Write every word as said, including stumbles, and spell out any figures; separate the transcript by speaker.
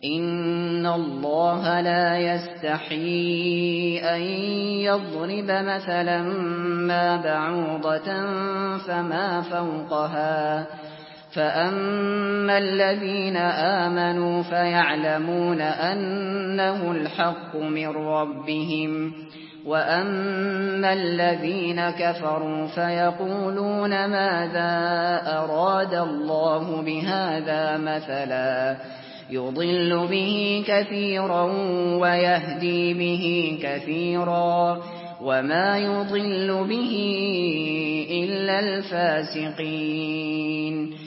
Speaker 1: إِنَّ اللَّهَ لَا يَسْتَحْيِي أَن يَضْرِبَ مَثَلًا مَّا بَعُوضَةً فَمَا فَوْقَهَا ۚ فَأَمَّا الَّذِينَ آمَنُوا فَيَعْلَمُونَ أَنَّهُ الْحَقُّ مِن رَّبِّهِمْ ۖ وَأَمَّا الَّذِينَ كَفَرُوا فَيَقُولُونَ مَاذَا أَرَادَ اللَّهُ بِهَٰذَا مَثَلًا ۚ يُضِلُّ بِهِ كَثِيرًا وَيَهْدِي بِهِ كَثِيرًا ۚ وَمَا يُضِلُّ بِهِ إِلَّا الْفَاسِقِينَ